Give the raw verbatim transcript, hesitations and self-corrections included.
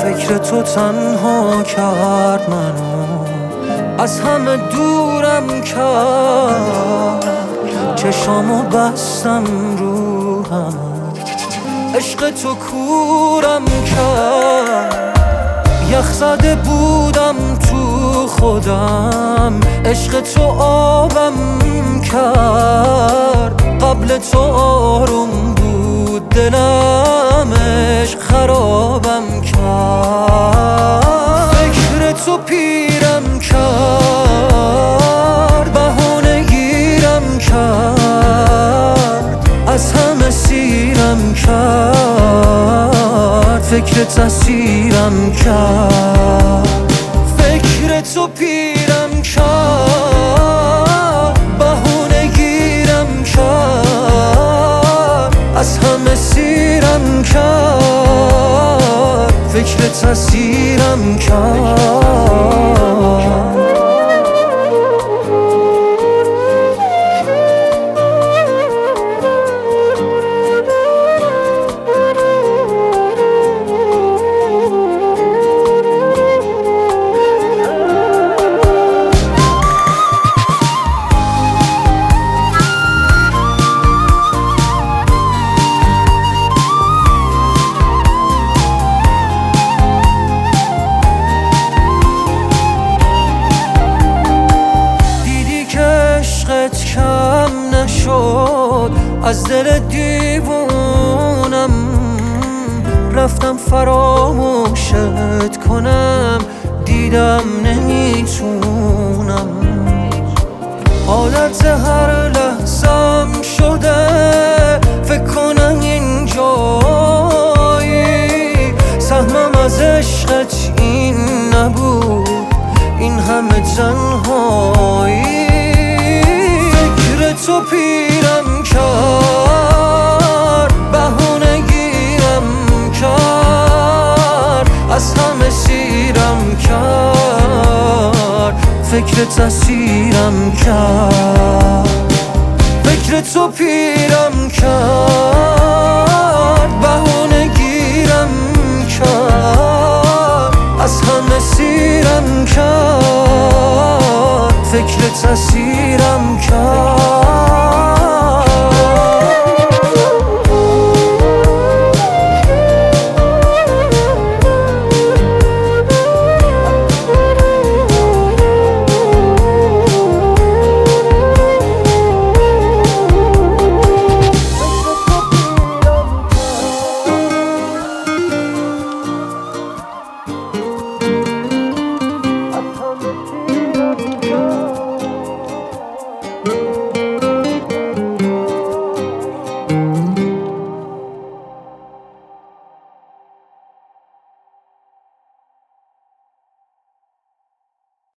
فکر تو تنها کرد منو، از همه دورم کرد. چشامو بستم رو هم، عشق تو کورم کرد. یخ زده بودم تو خودم، عشق تو آبم کرد. قبل تو آروم بود دلم، عشق خرابم کرد. فکر تو پیرم کرد، بهونه گیرم کرد، از همه سیرم کرد. فکر تسیرم کرد. فکر تو پیرم کرد، بهونه گیرم کرد، از همه سیرم کرد. فکر تسیرم کرد. کم نشد از دل دیوونم، رفتم فراموشت کنم، دیدم نمیتونم. حالت هر لحظم شده فکر کنم اینجایی. سهمم از عشقت این نبود، این همه تنهایی. تو پیرم کرد، بهونه گیرم کرد، از همه سیرم کرد. فکر تسیرم کرد. فکر تو پیرم کرد، بهونه گیرم کرد، از همه سیرم کرد. فکر تسیرم